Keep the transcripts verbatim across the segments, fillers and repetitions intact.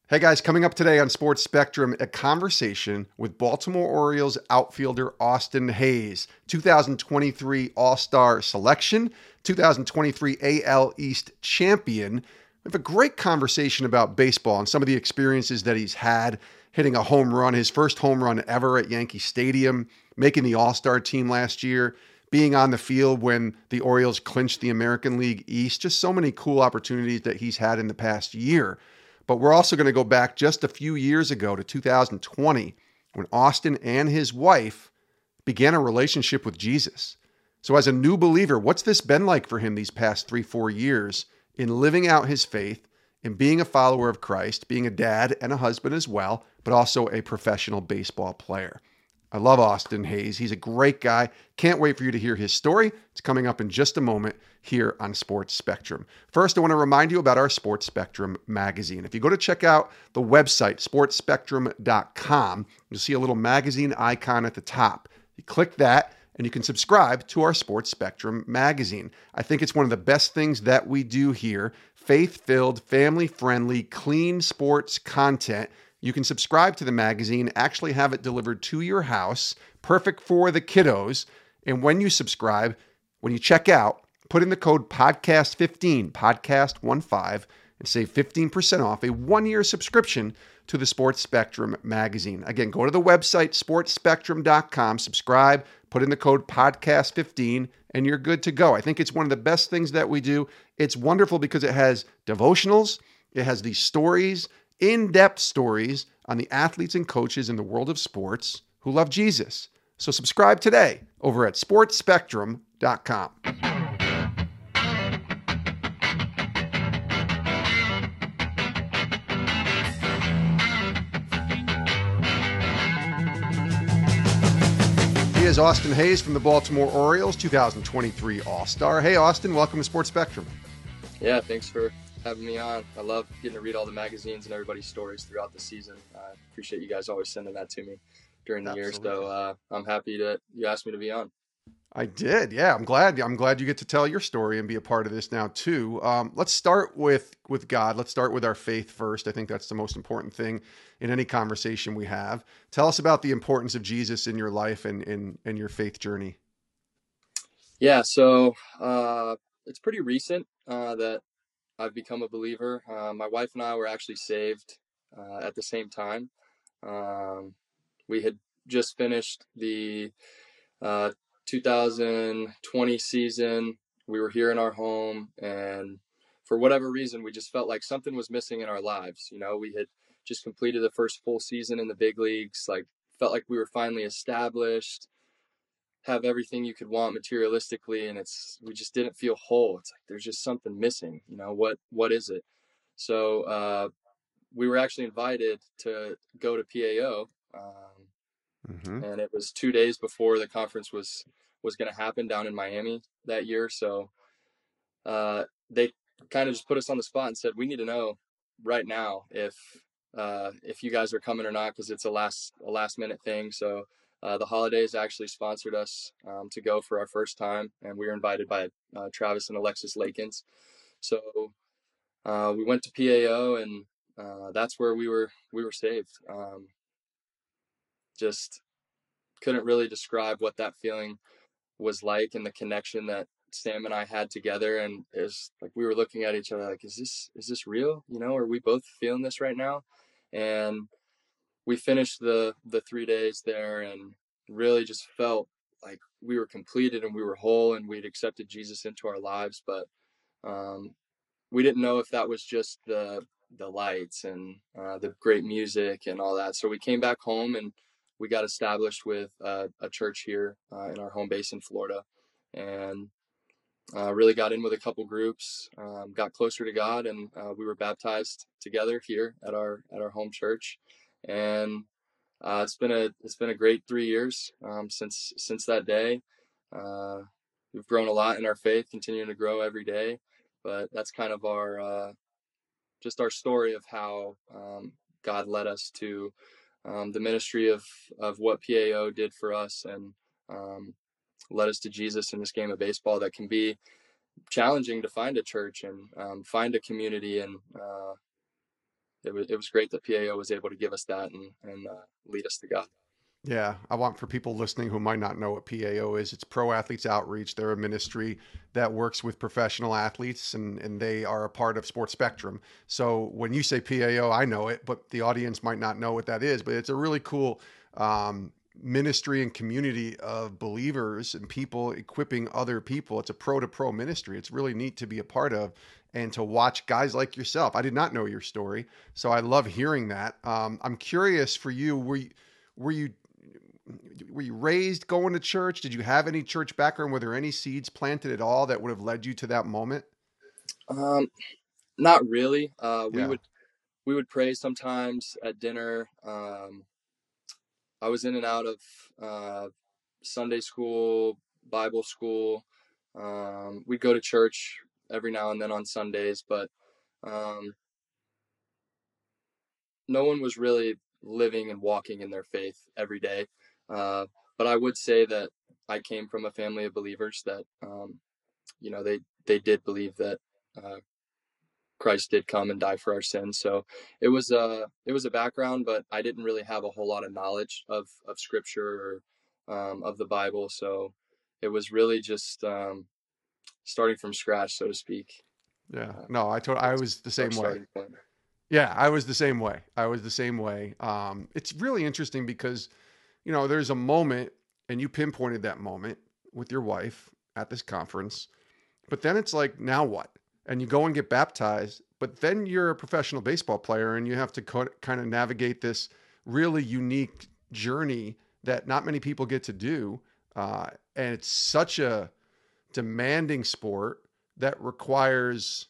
Hey guys, coming up today on Sports Spectrum, a conversation with Baltimore Orioles outfielder Austin Hays, two thousand twenty-three All-Star selection, two thousand twenty-three A L East champion. We have a great conversation about baseball and some of the experiences that he's had, hitting a home run, his first home run ever at Yankee Stadium, making the All-Star team last year, being on the field when the Orioles clinched the American League East. Just so many cool opportunities that he's had in the past year. But we're also going to go back just a few years ago to two thousand twenty when Austin and his wife began a relationship with Jesus. So as a new believer, what's this been like for him these past three, four years in living out his faith, in being a follower of Christ, being a dad and a husband as well, but also a professional baseball player? I love Austin Hays. He's a great guy. Can't wait for you to hear his story. It's coming up in just a moment here on Sports Spectrum. First, I want to remind you about our Sports Spectrum magazine. If you go to check out the website, sports spectrum dot com, you'll see a little magazine icon at the top. You click that, and you can subscribe to our Sports Spectrum magazine. I think it's one of the best things that we do here. Faith-filled, family-friendly, clean sports content. You can subscribe to the magazine, actually have it delivered to your house, perfect for the kiddos. And when you subscribe, when you check out, put in the code podcast fifteen, podcast fifteen, and save fifteen percent off a one-year subscription to the Sports Spectrum magazine. Again, go to the website, sports spectrum dot com, subscribe, put in the code podcast fifteen, and you're good to go. I think it's one of the best things that we do. It's wonderful because it has devotionals, it has these stories, in-depth stories on the athletes and coaches in the world of sports who love Jesus. So subscribe today over at sports spectrum dot com. He is Austin Hays from the Baltimore Orioles, two thousand twenty-three All-Star. Hey, Austin, welcome to Sports Spectrum. Yeah, thanks for having me on. I love getting to read all the magazines and everybody's stories throughout the season. I appreciate you guys always sending that to me during the Absolutely. year. So uh, I'm happy that you asked me to be on. I did. Yeah, I'm glad. I'm glad you get to tell your story and be a part of this now too. Um, let's start with with God. Let's start with our faith first. I think that's the most important thing in any conversation we have. Tell us about the importance of Jesus in your life and in and your faith journey. Yeah, so uh, it's pretty recent uh, that I've become a believer. Uh, my wife and I were actually saved uh, at the same time. Um, we had just finished the uh, two thousand twenty season. We were here in our home, and for whatever reason, we just felt like something was missing in our lives. You know, we had just completed the first full season in the big leagues, like felt like we were finally established, have everything you could want materialistically, and it's we just didn't feel whole. It's like there's just something missing. You know, what what is it? So uh, we were actually invited to go to P A O, um, Mm-hmm. and it was two days before the conference was was going to happen down in Miami that year. So uh, they kind of just put us on the spot and said, we need to know right now if uh, if you guys are coming or not, because it's a last a last minute thing. So uh, the holidays actually sponsored us um, to go for our first time, and we were invited by uh, Travis and Alexis Lakins. So uh, we went to P A O, and uh, that's where we were we were saved. Um, just couldn't really describe what that feeling was like and the connection that Sam and I had together. And it was like we were looking at each other like, is this is this real? You know, are we both feeling this right now? And we finished the the three days there and really just felt like we were completed and we were whole and we'd accepted Jesus into our lives. But um, we didn't know if that was just the the lights and uh, the great music and all that. So we came back home and we got established with uh, a church here uh, in our home base in Florida, and uh, really got in with a couple groups, um, got closer to God, and uh, we were baptized together here at our at our home church. And uh, it's been a it's been a great three years um, since since that day. Uh, we've grown a lot in our faith, continuing to grow every day. But that's kind of our uh, just our story of how um, God led us to um, the ministry of of what P A O did for us, and um, led us to Jesus in this game of baseball that can be challenging to find a church and um, find a community. And uh, it was, it was great that P A O was able to give us that and, and uh, lead us to God. Yeah, I want for people listening who might not know what P A O is, it's Pro Athletes Outreach. They're a ministry that works with professional athletes and, and they are a part of Sports Spectrum. So when you say P A O, I know it, but the audience might not know what that is. But it's a really cool um, ministry and community of believers and people equipping other people. It's a pro to pro ministry. It's really neat to be a part of and to watch guys like yourself. I did not know your story, so I love hearing that. Um, I'm curious for you, were you, were you were you raised going to church? Did you have any church background? Were there any seeds planted at all that would have led you to that moment? Um, Not really. Uh, we Yeah. would we would pray sometimes at dinner. Um, I was in and out of uh, Sunday school, Bible school. Um, we'd go to church every now and then on Sundays, but um, no one was really living and walking in their faith every day. Uh, but I would say that I came from a family of believers that, um, you know, they, they did believe that uh, Christ did come and die for our sins. So it was a it was a background, but I didn't really have a whole lot of knowledge of of Scripture or um, of the Bible. So it was really just um, starting from scratch, so to speak. Yeah. Uh, No, I told, I it's was the our same way. starting point. Yeah, I was the same way. I was the same way. Um, it's really interesting because, you know, there's a moment, and you pinpointed that moment with your wife at this conference, but then it's like, now what? And you go and get baptized, but then you're a professional baseball player and you have to co- kind of navigate this really unique journey that not many people get to do. Uh, and it's such a demanding sport that requires,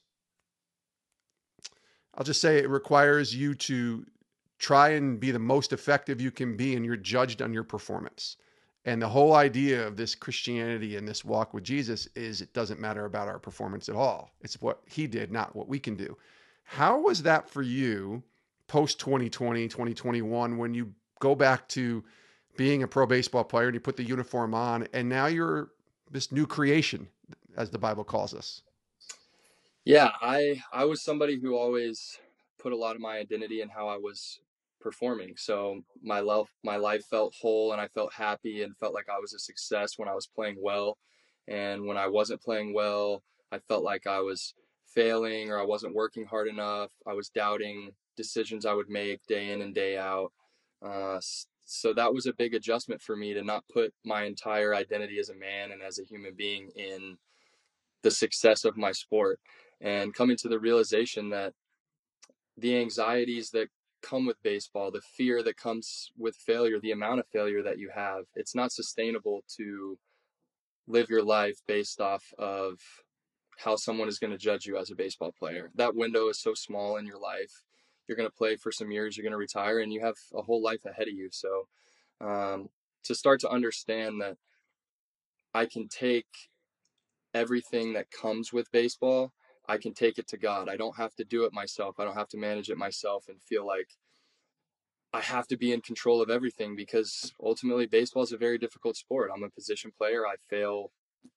I'll just say it requires you to try and be the most effective you can be, and you're judged on your performance. And the whole idea of this Christianity and this walk with Jesus is it doesn't matter about our performance at all. It's what he did, not what we can do. How was that for you post twenty twenty, twenty twenty-one, when you go back to being a pro baseball player and you put the uniform on and now you're this new creation, as the Bible calls us? Yeah, I I was somebody who always put a lot of my identity in how I was performing. So my life my life felt whole and I felt happy and felt like I was a success when I was playing well. And when I wasn't playing well, I felt like I was failing or I wasn't working hard enough. I was doubting decisions I would make day in and day out. Uh, so that was a big adjustment for me to not put my entire identity as a man and as a human being in the success of my sport, and coming to the realization that the anxieties that come with baseball, the fear that comes with failure, the amount of failure that you have, it's not sustainable to live your life based off of how someone is going to judge you as a baseball player. That window is so small in your life. You're going to play for some years, you're going to retire, and you have a whole life ahead of you. So, um, to start to understand that I can take everything that comes with baseball, I can take it to God. I don't have to do it myself. I don't have to manage it myself and feel like I have to be in control of everything, because ultimately baseball is a very difficult sport. I'm a position player. I fail.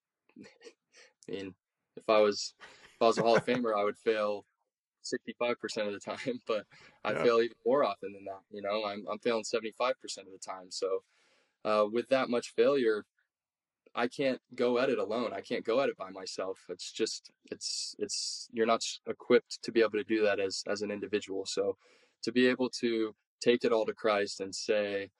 I mean, if I was if I was a Hall of Famer, I would fail sixty-five percent of the time, but I Yeah. fail even more often than that. You know, I'm I'm failing seventy-five percent of the time. So, uh, with that much failure, I can't go at it alone. I can't go at it by myself. It's just it's it's you're not equipped to be able to do that as as an individual. So to be able to take it all to Christ and say,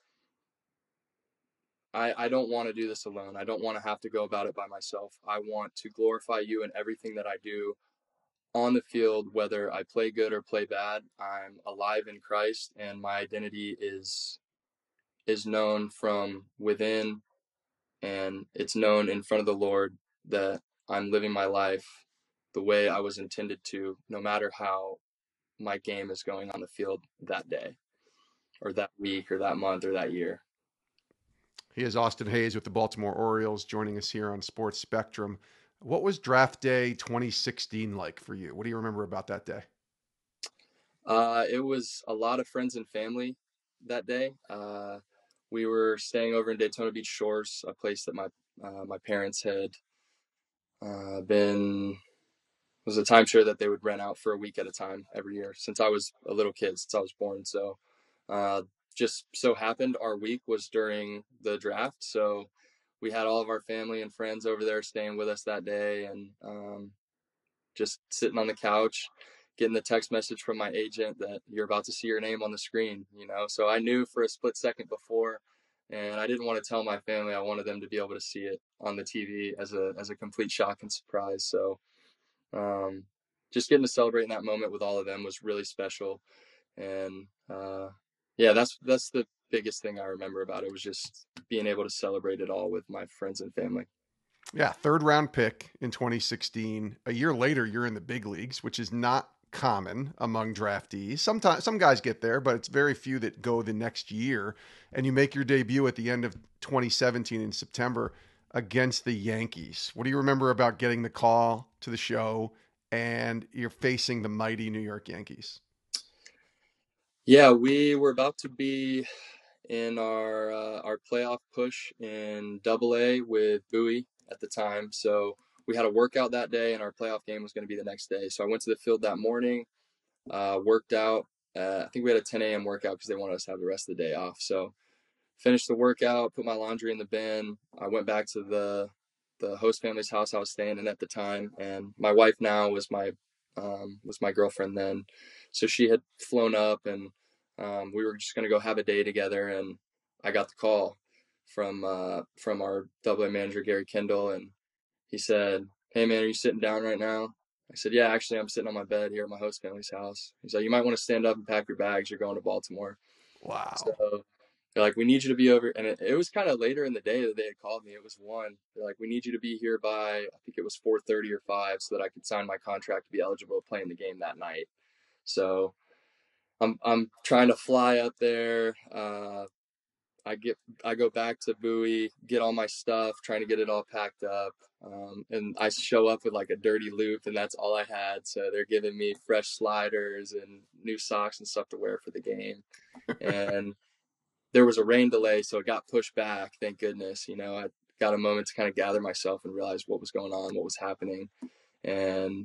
I, I don't want to do this alone. I don't want to have to go about it by myself. I want to glorify you in everything that I do on the field, whether I play good or play bad. I'm alive in Christ and my identity is is known from within, and it's known in front of the Lord that I'm living my life the way I was intended to, no matter how my game is going on the field that day or that week or that month or that year. He is Austin Hayes with the Baltimore Orioles joining us here on Sports Spectrum. What was draft day twenty sixteen like for you? What do you remember about that day? Uh, it was a lot of friends and family that day. Uh, we were staying over in Daytona Beach Shores, a place that my uh, my parents had uh, been was a timeshare that they would rent out for a week at a time every year since I was a little kid, since I was born. So uh, just so happened our week was during the draft. So we had all of our family and friends over there staying with us that day, and um, just sitting on the couch, getting the text message from my agent that you're about to see your name on the screen, you know? So I knew for a split second before, and I didn't want to tell my family. I wanted them to be able to see it on the T V as a, as a complete shock and surprise. So um, just getting to celebrate in that moment with all of them was really special. And uh, yeah, that's, that's the biggest thing I remember about it, was just being able to celebrate it all with my friends and family. Yeah, third round pick in twenty sixteen. A year later, you're in the big leagues, which is not common among draftees. Sometimes some guys get there, but it's very few that go the next year. And you make your debut at the end of twenty seventeen in September against the Yankees. What do you remember about getting the call to the show and you're facing the mighty New York Yankees? Yeah, we were about to be in our uh, our playoff push in Double A with Bowie at the time. So we had a workout that day, and our playoff game was going to be the next day. So I went to the field that morning, uh, worked out. Uh, I think we had a ten a.m. workout because they wanted us to have the rest of the day off. So finished the workout, put my laundry in the bin. I went back to the the host family's house I was staying in at the time, and my wife now was my um, was my girlfriend then. So she had flown up, and um, we were just gonna go have a day together. And I got the call from uh, from our double A manager Gary Kendall, and he said, "Hey man, are you sitting down right now?" I said, "Yeah, actually, I'm sitting on my bed here at my host family's house." He's like, "You might want to stand up and pack your bags. You're going to Baltimore." So Wow. they're like, "We need you to be over." And it, it was kind of later in the day that they had called me. It was one. They're like, "We need you to be here by," I think it was four thirty or five, so that I could sign my contract to be eligible to play in the game that night. So I'm I'm trying to fly up there. Uh, I get I go back to Bowie, get all my stuff, trying to get it all packed up, um, and I show up with like a dirty loop, and that's all I had. So they're giving me fresh sliders and new socks and stuff to wear for the game, and there was a rain delay, so it got pushed back. Thank goodness. You know, I got a moment to kind of gather myself and realize what was going on, what was happening, and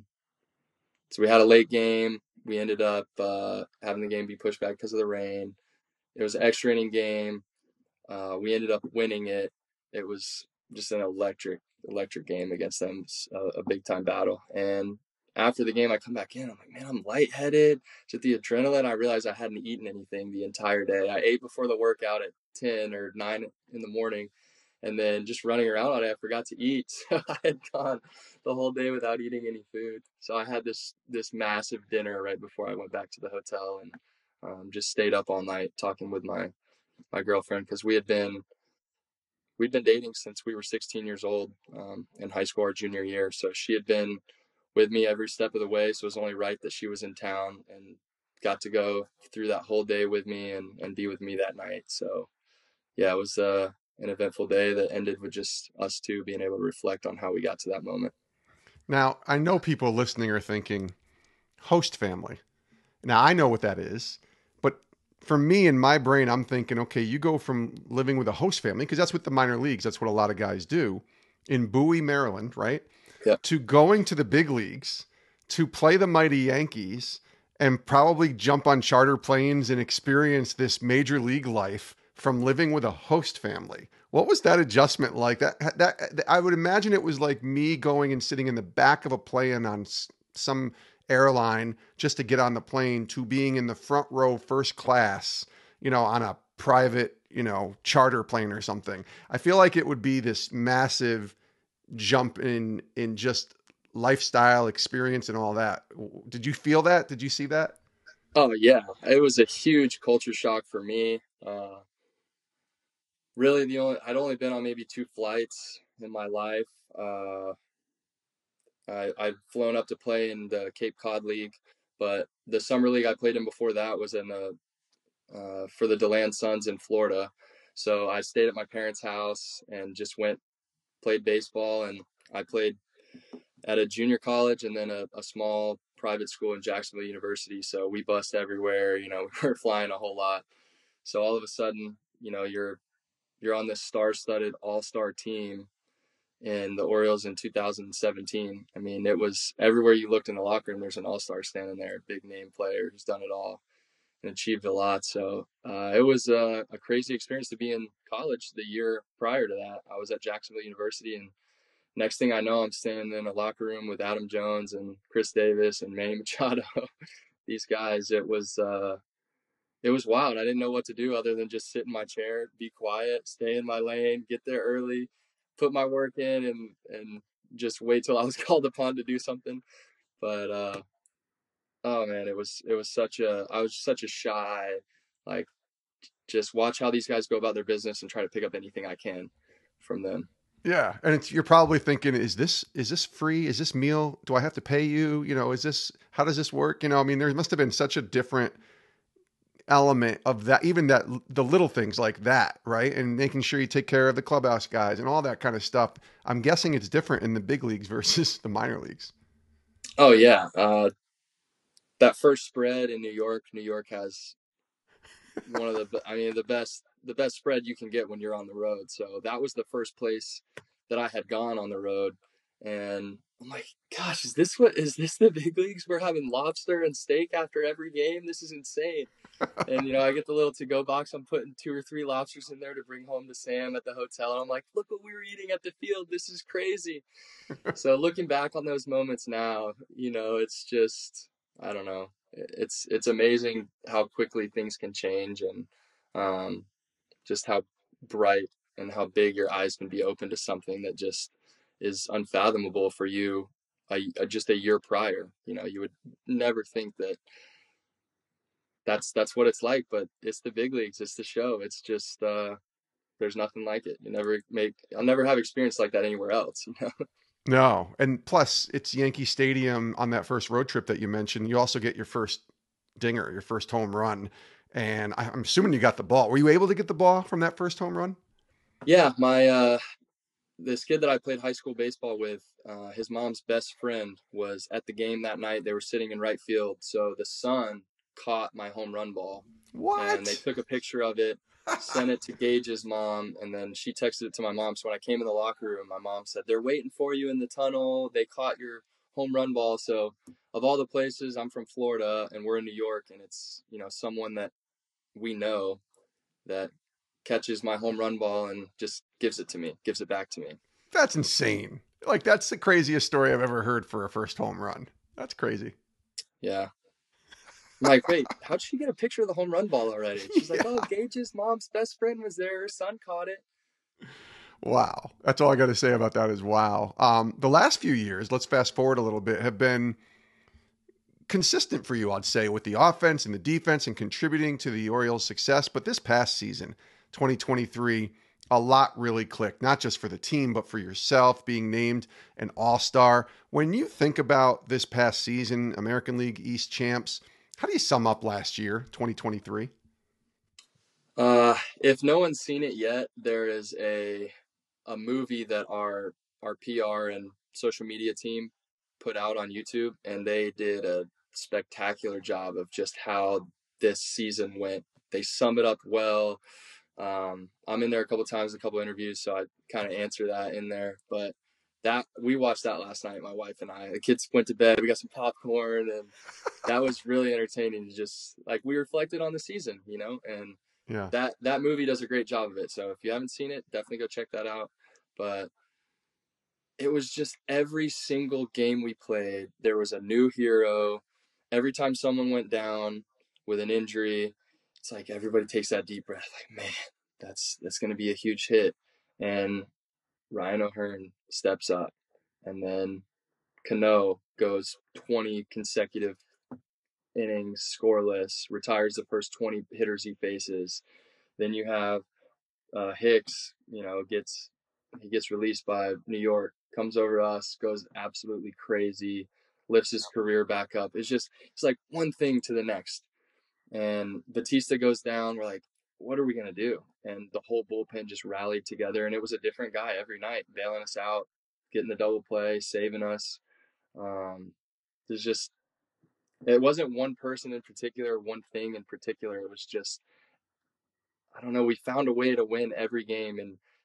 so we had a late game. We ended up uh, having the game be pushed back because of the rain. It was an extra inning game. Uh, we ended up winning it. It was just an electric, electric game against them, a, a big time battle. And after the game, I come back in. I'm like, man, I'm lightheaded. Just the adrenaline. I realized I hadn't eaten anything the entire day. I ate before the workout at ten or nine in the morning, and then just running around all day, I forgot to eat. So I had gone the whole day without eating any food. So I had this this massive dinner right before I went back to the hotel, and um, just stayed up all night talking with my my girlfriend, because we had been we'd been dating since we were sixteen years old, um, in high school, our junior year. So she had been with me every step of the way. So it was only right that she was in town and got to go through that whole day with me, and, and be with me that night. So yeah, it was uh, an eventful day that ended with just us two being able to reflect on how we got to that moment. Now, I know people listening are thinking host family. Now, I know what that is, but for me in my brain, I'm thinking, okay, you go from living with a host family, because that's what the minor leagues, that's what a lot of guys do in Bowie, Maryland, right? Yeah. To going to the big leagues to play the mighty Yankees and probably jump on charter planes and experience this major league life from living with a host family. What was that adjustment like? That that I would imagine it was like me going and sitting in the back of a plane on some airline just to get on the plane, to being in the front row first class, you know, on a private, you know, charter plane or something. I feel like it would be this massive jump in in just lifestyle experience and all that. Did you feel that? Did you see that? Oh yeah, it was a huge culture shock for me. Uh, really, the only I'd only been on maybe two flights in my life. Uh, I, I'd flown up to play in the Cape Cod League, but the summer league I played in before that was in the uh, for the Deland Suns in Florida. So I stayed at my parents' house and just went played baseball, and I played at a junior college and then a, a small private school in Jacksonville University. So we bussed everywhere. You know, we were flying a whole lot. So all of a sudden, you know, you're you're on this star-studded all-star team in the Orioles in two thousand seventeen. I mean, it was everywhere you looked in the locker room, there's an all-star standing there, big name player who's done it all and achieved a lot. So uh, it was a, a crazy experience to be in college the year prior to that. I was at Jacksonville University, and next thing I know, I'm standing in a locker room with Adam Jones and Chris Davis and Manny Machado. These guys, it was uh, it was wild. I didn't know what to do other than just sit in my chair, be quiet, stay in my lane, get there early, put my work in, and and just wait till I was called upon to do something. But uh, oh man, it was it was such a I was such a shy, like, just watch how these guys go about their business and try to pick up anything I can from them. Yeah, and it's, you're probably thinking, is this is this free? Is this meal? Do I have to pay you? You know, is this, how does this work? You know, I mean, there must have been such a different element of that, even that, the little things like that, right? And making sure you take care of the clubhouse guys and all that kind of stuff. I'm guessing it's different in the big leagues versus the minor leagues. Oh yeah, uh, that first spread in New York, New York has one of the, I mean, the best, the best spread you can get when you're on the road. So that was the first place that I had gone on the road, and I'm like, gosh, is this what is this the big leagues? We're having lobster and steak after every game. This is insane. And you know, I get the little to-go box. I'm putting two or three lobsters in there to bring home to Sam at the hotel. And I'm like, look what we were eating at the field. This is crazy. So looking back on those moments now, you know, it's just, I don't know. It's it's amazing how quickly things can change, and um, just how bright and how big your eyes can be open to something that just is unfathomable for you a, a, just a year prior. You know, you would never think that that's that's what it's like, but it's the big leagues. It's the show. It's just uh, there's nothing like it. You never make. I'll never have experience like that anywhere else. You know. No, and plus it's Yankee Stadium on that first road trip that you mentioned. You also get your first dinger, your first home run, and I- I'm assuming you got the ball. Were you able to get the ball from that first home run? Yeah, my uh, this kid that I played high school baseball with, uh, his mom's best friend was at the game that night. They were sitting in right field, so the son caught my home run ball, and they What? took a picture of it, sent it to Gage's mom, and then she texted it to my mom. So when I came in the locker room, my mom said, "They're waiting for you in the tunnel. They caught your home run ball." So of all the places, I'm from Florida and we're in New York, and it's, you know, someone that we know that catches my home run ball and just gives it to me, gives it back to me. That's insane. Like that's the craziest story I've ever heard for a first home run. That's crazy. Yeah. I'm like, wait, how'd she get a picture of the home run ball already? She's like, oh, Yeah. Gage's mom's best friend was there. Her son caught it. Wow. That's all I got to say about that is wow. Um, the last few years, let's fast forward a little bit, have been consistent for you, I'd say, with the offense and the defense and contributing to the Orioles' success. But this past season, twenty twenty-three, a lot really clicked, not just for the team, but for yourself being named an all star. When you think about this past season, American League East champs, how do you sum up last year, twenty twenty-three? Uh, if no one's seen it yet, there is a a movie that our our P R and social media team put out on YouTube, and they did a spectacular job of just how this season went. They sum it up well. Um, I'm in there a couple times, a couple interviews, so I kind of answer that in there. But that we watched that last night, my wife and I. The kids went to bed. We got some popcorn, and that was really entertaining. To just like we reflected on the season, you know, and Yeah. that that movie does a great job of it. So if you haven't seen it, definitely go check that out. But it was just every single game we played, there was a new hero. Every time someone went down with an injury, it's like everybody takes that deep breath, like, man, that's that's going to be a huge hit. And Ryan O'Hearn steps up, and then Cano goes twenty consecutive innings scoreless, retires the first twenty hitters he faces. Then you have uh, Hicks, you know, gets he gets released by New York, comes over to us, goes absolutely crazy, lifts his career back up. It's just it's like one thing to the next. And Batista goes down. We're like, what are we gonna do? And the whole bullpen just rallied together, and it was a different guy every night, bailing us out, getting the double play, saving us. Um, there's just it wasn't one person in particular, one thing in particular. It was just I don't know. We found a way to win every game, and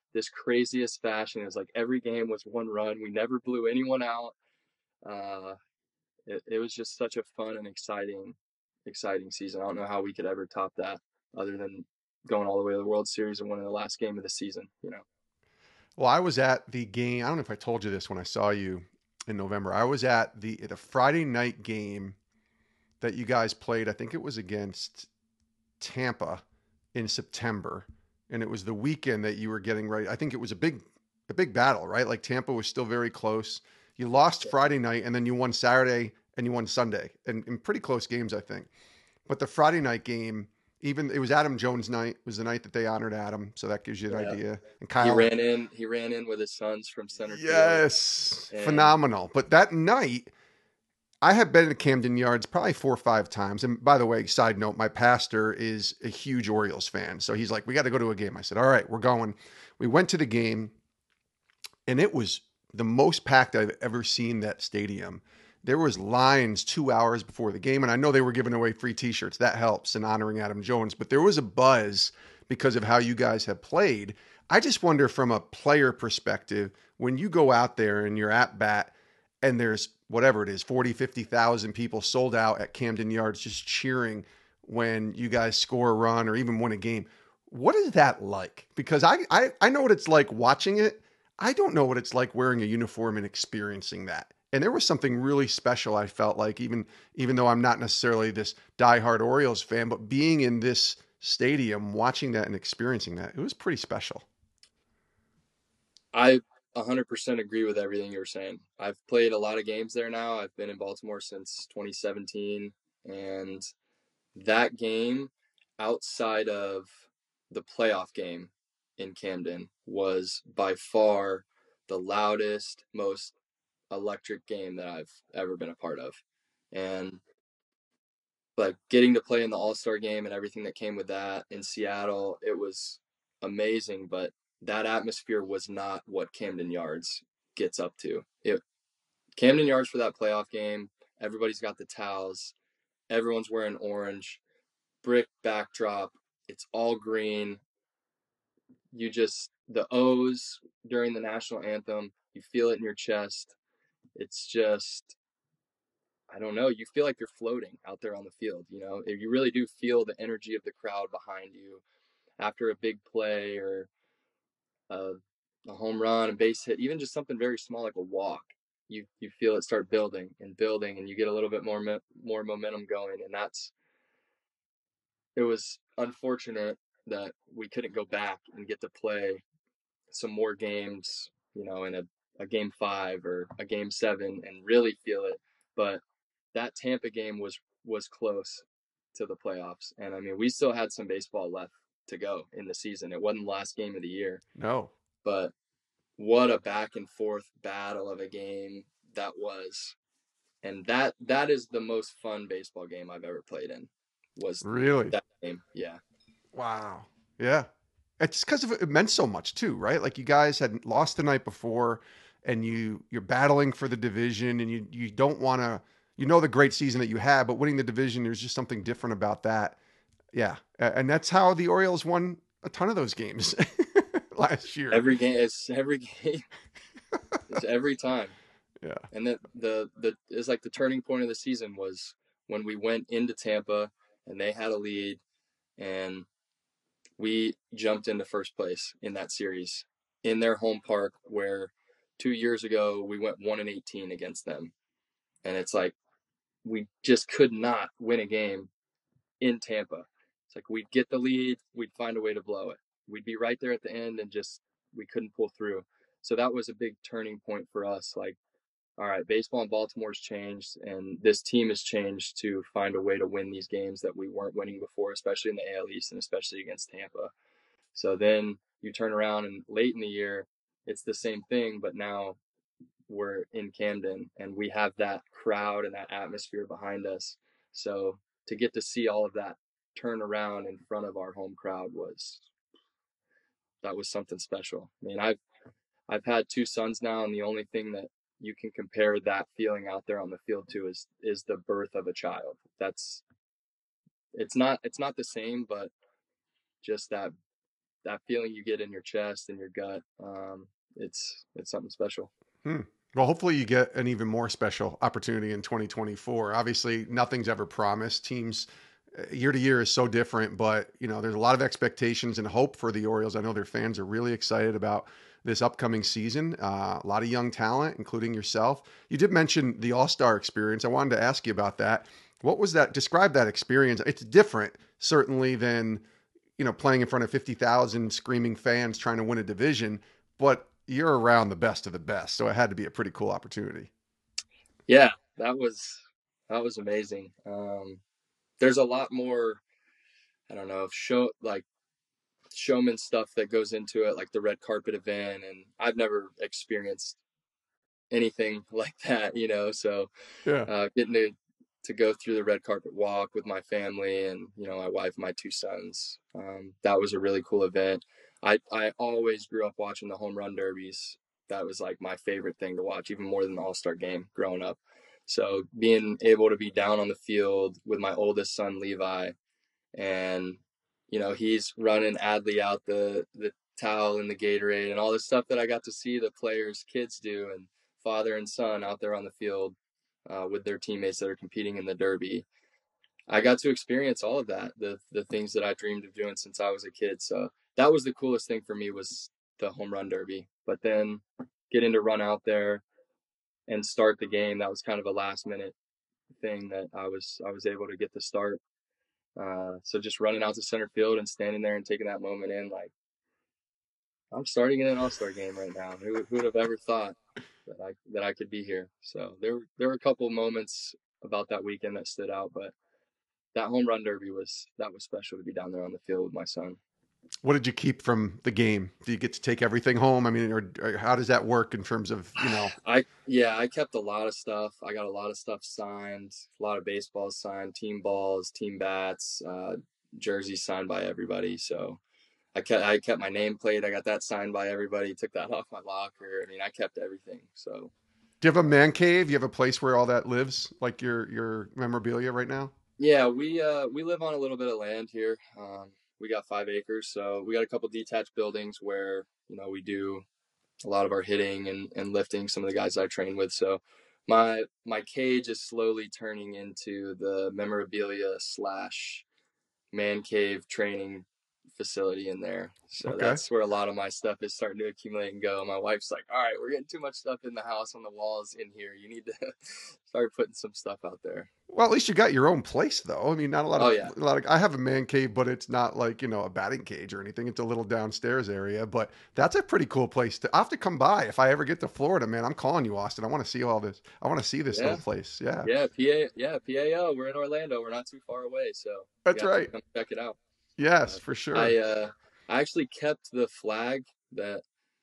this craziest fashion. It was like every game was one run. We never blew anyone out. Uh, it, it was just such a fun and exciting, exciting season. I don't know how we could ever top that other than going all the way to the World Series and winning the last game of the season, you know. Well, I was at the game. I don't know if I told you this when I saw you in November. I was at the the Friday night game that you guys played. I think it was against Tampa in September, and it was the weekend that you were getting ready. I think it was a big a big battle, right? Like Tampa was still very close. You lost Friday night, and then you won Saturday, and you won Sunday, and in pretty close games, I think. But the Friday night game, even it was Adam Jones' night. It was the night that they honored Adam, so that gives you an Yeah. idea. And He Kyle, ran in, he ran in with his sons from center field. yes, And phenomenal. But that night, I have been to Camden Yards probably four or five times. And by the way, side note, my pastor is a huge Orioles fan. So he's like, we got to go to a game. I said, all right, we're going. We went to the game, and it was the most packed I've ever seen that stadium. There was lines two hours before the game, and I know they were giving away free T-shirts. That helps in honoring Adam Jones. But there was a buzz because of how you guys have played. I just wonder from a player perspective, when you go out there and you're at bat and there's whatever it is, forty, fifty thousand people sold out at Camden Yards just cheering when you guys score a run or even win a game. What is that like? Because I, I, I know what it's like watching it. I don't know what it's like wearing a uniform and experiencing that. And there was something really special I felt like, even even though I'm not necessarily this diehard Orioles fan, but being in this stadium, watching that and experiencing that, it was pretty special. I one hundred percent agree with everything you were saying. I've played a lot of games there now. I've been in Baltimore since twenty seventeen, and that game outside of the playoff game in Camden was by far the loudest, most electric game that I've ever been a part of. And like getting to play in the All-Star game and everything that came with that in Seattle, it was amazing, but that atmosphere was not what Camden Yards gets up to. It Camden Yards for that playoff game, everybody's got the towels, everyone's wearing orange, brick backdrop, it's all green. You just the O's during the national anthem, you feel it in your chest. It's just I don't know, you feel like you're floating out there on the field, you know. You really do feel the energy of the crowd behind you after a big play or a, a home run, a base hit, even just something very small like a walk. You you feel it start building and building, and you get a little bit more more momentum going, and that's it was unfortunate that we couldn't go back and get to play some more games, you know, in a, a game five or a game seven and really feel it. But that Tampa game was was close to the playoffs. And I mean, we still had some baseball left to go in the season. It wasn't the last game of the year. No. But what a back and forth battle of a game that was. And that that is the most fun baseball game I've ever played in. Was Really? that game. Yeah. Wow. Yeah. It's because of it meant so much too, right? Like you guys had lost the night before and you you're battling for the division and you you don't want to you know the great season that you had, but winning the division, there's just something different about that. Yeah. And that's how the Orioles won a ton of those games last year. Every game it's every game. It's every time. Yeah. And the the the it's like the turning point of the season was when we went into Tampa and they had a lead and we jumped into first place in that series in their home park where two years ago we went one and eighteen against them. And it's like we just could not win a game in Tampa. It's like we'd get the lead, we'd find a way to blow it. We'd be right there at the end and just we couldn't pull through. So that was a big turning point for us. Like, all right, baseball in Baltimore's changed, and this team has changed to find a way to win these games that we weren't winning before, especially in the A L East and especially against Tampa. So then you turn around and late in the year, it's the same thing, but now we're in Camden and we have that crowd and that atmosphere behind us. So to get to see all of that turn around in front of our home crowd was that was something special. I mean, I've I've had two sons now, and the only thing that you can compare that feeling out there on the field to is is the birth of a child. That's it's not it's not the same, but just that that feeling you get in your chest and your gut, um, it's it's something special. Hmm. Well, hopefully you get an even more special opportunity in twenty twenty-four. Obviously, nothing's ever promised. Teams uh, year to year is so different, but you know, there's a lot of expectations and hope for the Orioles. I know their fans are really excited about this upcoming season. Uh, a lot of young talent, including yourself. You did mention the All-Star experience. I wanted to ask you about that. What was that? Describe that experience. It's different, certainly, than you know, playing in front of fifty thousand screaming fans trying to win a division, but you're around the best of the best. So it had to be a pretty cool opportunity. Yeah, that was that was amazing. Um, there's a lot more, I don't know, show like showman stuff that goes into it, like the red carpet event, and I've never experienced anything like that, you know. So Yeah. uh, getting to to go through the red carpet walk with my family and you know my wife, my two sons, um, that was a really cool event. I I always grew up watching the home run derbies. That was like my favorite thing to watch, even more than the All Star game growing up. So being able to be down on the field with my oldest son Levi, and you know he's running Adley out the the towel and the Gatorade and all this stuff that I got to see the players kids do, and father and son out there on the field uh, with their teammates that are competing in the derby. I got to experience all of that, the the things that I dreamed of doing since I was a kid. So that was the coolest thing for me, was the home run derby. But then getting to run out there and start the game, that was kind of a last minute thing that I was I was able to get to start. Uh, so just running out to center field and standing there and taking that moment in, like, I'm starting in an All Star game right now. Who, who would have ever thought that I that I could be here? So there were there were a couple of moments about that weekend that stood out, but that home run derby was that was special, to be down there on the field with my son. What did you keep from the game? Do you get to take everything home? I mean, or, or how does that work in terms of, you know? I yeah, I kept a lot of stuff. I got a lot of stuff signed, a lot of baseballs signed, team balls, team bats, uh, jerseys signed by everybody. So I kept I kept my nameplate. I got that signed by everybody. Took that off my locker. I mean, I kept everything. So Do you have a man cave? You have a place where all that lives, like your your memorabilia right now? yeah, we uh we live on a little bit of land here. Um, we got five acres, so we got a couple detached buildings where you know we do a lot of our hitting and, and lifting. Some of the guys I train with. So my my cage is slowly turning into the memorabilia slash man cave training facility in there. So Okay. that's where a lot of my stuff is starting to accumulate and go. My wife's like, all right, we're getting too much stuff in the house on the walls in here. You need to start putting some stuff out there. Well, at least you got your own place, though. I mean, not a lot Oh of yeah. a lot of. I have a man cave, but it's not like you know a batting cage or anything. It's a little downstairs area, but that's a pretty cool place to. I have to come by if I ever get to Florida, man. I'm calling you, Austin. I want to see all this. I want to see this little Yeah. place. Yeah, Yeah. P A yeah, P A O. We're in Orlando. We're not too far away. So you that's got to right. come check it out. Yes, Uh, for I sure. uh I actually kept the flag that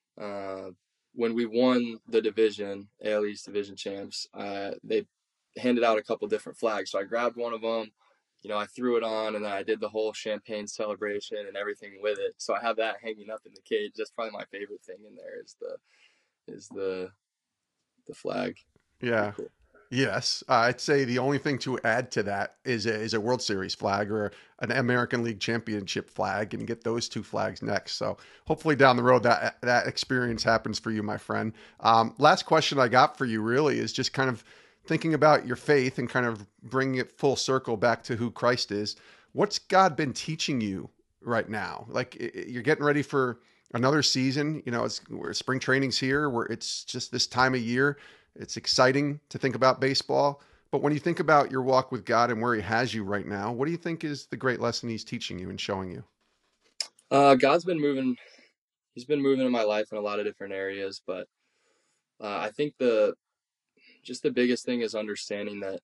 uh when we won the division, A L East division champs, uh they handed out a couple different flags. So I grabbed one of them, you know, I threw it on, and then I did the whole champagne celebration and everything with it. So I have that hanging up in the cage. That's probably my favorite thing in there is the is the the flag. Pretty Yeah. cool. Yes, uh, I'd say the only thing to add to that is a, is a World Series flag or an American League Championship flag, and get those two flags next. So hopefully down the road that that experience happens for you, my friend. Um, last question I got for you really is just kind of thinking about your faith and kind of bringing it full circle back to who Christ is. What's God been teaching you right now? Like i- i- you're getting ready for another season. You know, it's where spring training's here, where it's just this time of year. It's exciting to think about baseball. But when you think about your walk with God and where He has you right now, what do you think is the great lesson He's teaching you and showing you? Uh God's been moving he's been moving in my life in a lot of different areas, but uh, I think the just the biggest thing is understanding that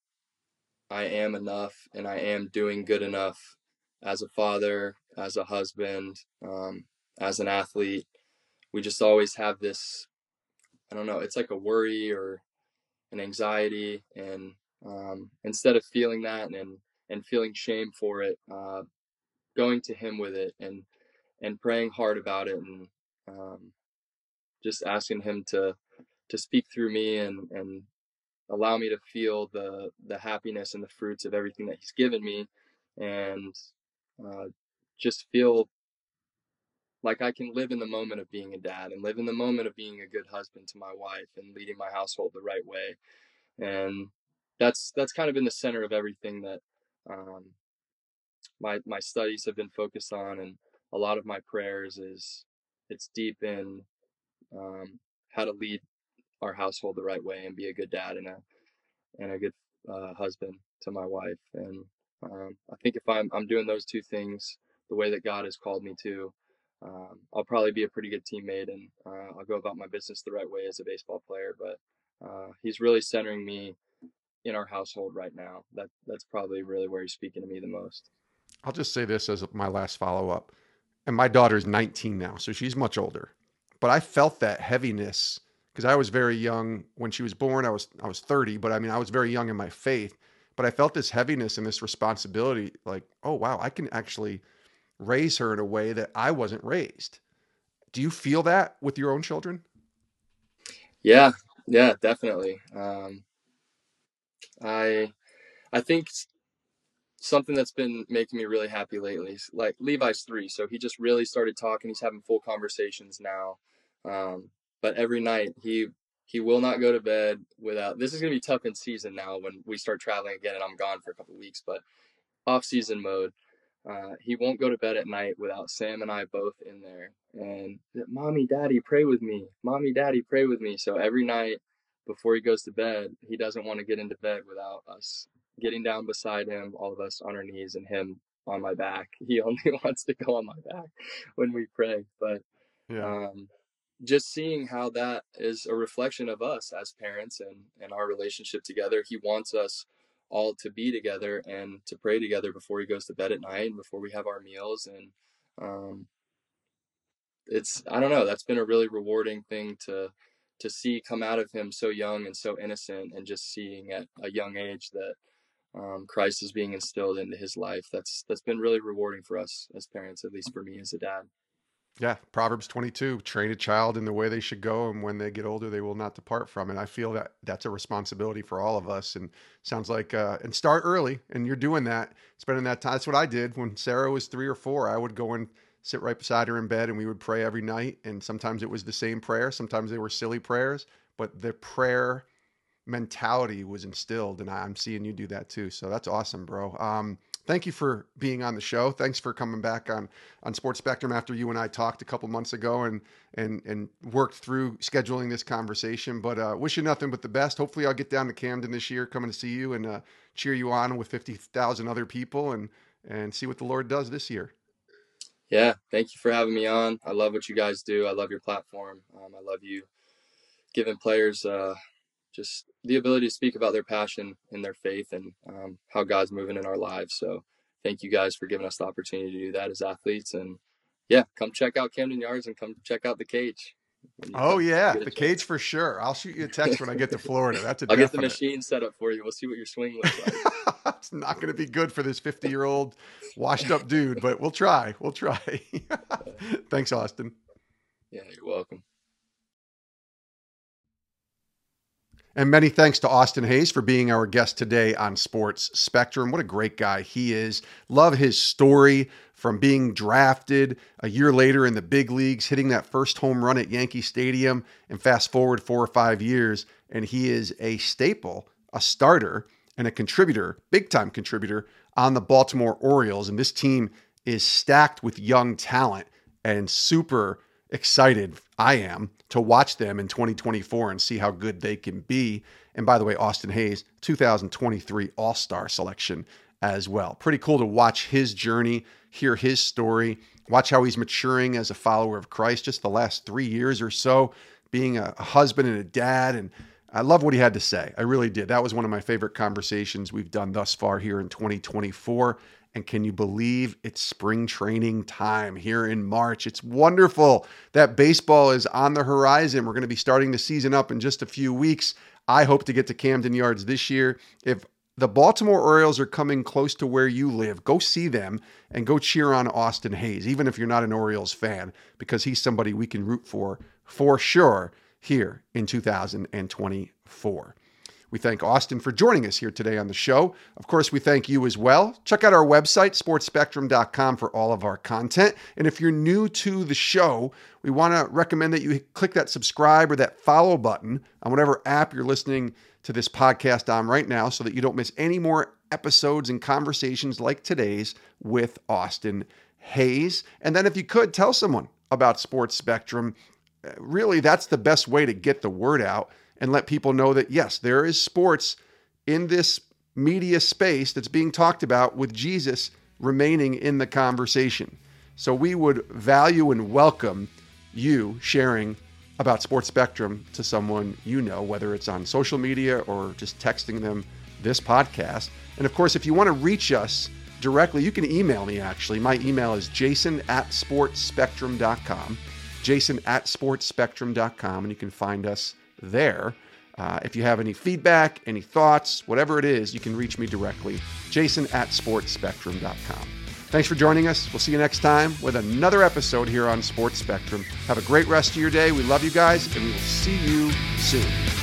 I am enough and I am doing good enough as a father, as a husband, um, as an athlete. We just always have this, I don't know, it's like a worry or an anxiety. And um, instead of feeling that and, and feeling shame for it, uh, going to Him with it and, and praying hard about it, and um, just asking Him to, to speak through me and, and allow me to feel the the happiness and the fruits of everything that He's given me, and uh, just feel like I can live in the moment of being a dad and live in the moment of being a good husband to my wife and leading my household the right way. And that's that's kind of been the center of everything that um, my my studies have been focused on, and a lot of my prayers is it's deep in um, how to lead our household the right way and be a good dad and a and a good uh, husband to my wife. And um, I think if I'm I'm doing those two things the way that God has called me to, um, I'll probably be a pretty good teammate, and uh, I'll go about my business the right way as a baseball player. But uh, he's really centering me in our household right now. That that's probably really where he's speaking to me the most. I'll just say this as my last follow up. And my daughter's nineteen now, so she's much older. But I felt that heaviness because I was very young when she was born. I was I was thirty, but I mean I was very young in my faith. But I felt this heaviness and this responsibility, like, oh wow, I can actually raise her in a way that I wasn't raised. Do you feel that with your own children? Yeah, yeah, definitely. Um, I I think something that's been making me really happy lately is like Levi's three, so he just really started talking. He's having full conversations now. Um, but every night he he will not go to bed without. This is gonna be tough in season now when we start traveling again and I'm gone for a couple of weeks. But off season mode, uh, he won't go to bed at night without Sam and I both in there. And mommy, daddy, pray with me. Mommy, daddy, pray with me. So every night before he goes to bed, he doesn't want to get into bed without us getting down beside him, all of us on our knees, and him on my back. He only wants to go on my back when we pray. But Yeah. um, just seeing how that is a reflection of us as parents and, and our relationship together. He wants us all to be together and to pray together before he goes to bed at night and before we have our meals. And um, it's, I don't know, that's been a really rewarding thing to to see come out of him so young and so innocent, and just seeing at a young age that um, Christ is being instilled into his life. That's that's been really rewarding for us as parents, at least for me as a dad. Yeah, Proverbs twenty-two, train a child in the way they should go, and when they get older, they will not depart from it. I feel that that's a responsibility for all of us, and sounds like, uh, and start early, and you're doing that, spending that time. That's what I did when Sarah was three or four. I would go and sit right beside her in bed, and we would pray every night, and sometimes it was the same prayer. Sometimes they were silly prayers, but the prayer mentality was instilled, and I'm seeing you do that too. So that's awesome, bro. Um, thank you for being on the show. Thanks for coming back on on Sports Spectrum after you and I talked a couple months ago and and and worked through scheduling this conversation. But uh, wish you nothing but the best. Hopefully, I'll get down to Camden this year, coming to see you and uh, cheer you on with fifty thousand other people, and and see what the Lord does this year. Yeah, thank you for having me on. I love what you guys do. I love your platform. Um, I love you giving players uh, just the ability to speak about their passion and their faith, and um, how God's moving in our lives. So thank you guys for giving us the opportunity to do that as athletes. And yeah, come check out Camden Yards and come check out the cage when you Oh come yeah, get a the cage chance. for sure. I'll shoot you a text when I get to Florida. That's a I'll get the definite. machine set up for you. We'll see what your swing looks like. It's not going to be good for this fifty year old washed up dude, but we'll try. We'll try. Thanks, Austin. Yeah, you're welcome. And many thanks to Austin Hays for being our guest today on Sports Spectrum. What a great guy he is. Love his story from being drafted a year later in the big leagues, hitting that first home run at Yankee Stadium, and fast forward four or five years, and he is a staple, a starter, and a contributor, big-time contributor on the Baltimore Orioles. And this team is stacked with young talent, and super excited I am to watch them in twenty twenty-four and see how good they can be. And by the way, Austin Hays, two thousand twenty-three All-Star selection as well. Pretty cool to watch his journey, hear his story, watch how he's maturing as a follower of Christ just the last three years or so, being a, a husband and a dad. And I love what he had to say. I really did. That was one of my favorite conversations we've done thus far here in twenty twenty-four. And can you believe it's spring training time here in March? It's wonderful that baseball is on the horizon. We're going to be starting the season up in just a few weeks. I hope to get to Camden Yards this year. If the Baltimore Orioles are coming close to where you live, go see them and go cheer on Austin Hays, even if you're not an Orioles fan, because he's somebody we can root for, for sure, here in two thousand twenty-four. We thank Austin for joining us here today on the show. Of course, we thank you as well. Check out our website, sports spectrum dot com, for all of our content. And if you're new to the show, we want to recommend that you click that subscribe or that follow button on whatever app you're listening to this podcast on right now so that you don't miss any more episodes and conversations like today's with Austin Hayes. And then if you could, tell someone about Sports Spectrum. Really, that's the best way to get the word out and let people know that, yes, there is sports in this media space that's being talked about with Jesus remaining in the conversation. So we would value and welcome you sharing about Sports Spectrum to someone you know, whether it's on social media or just texting them this podcast. And of course, if you want to reach us directly, you can email me actually. My email is jason at sports spectrum dot com. jason at sports spectrum dot com, and you can find us there. Uh, if you have any feedback, any thoughts, whatever it is, you can reach me directly, jason at sports spectrum dot com. Thanks for joining us. We'll see you next time with another episode here on Sports Spectrum. Have a great rest of your day. We love you guys, and we will see you soon.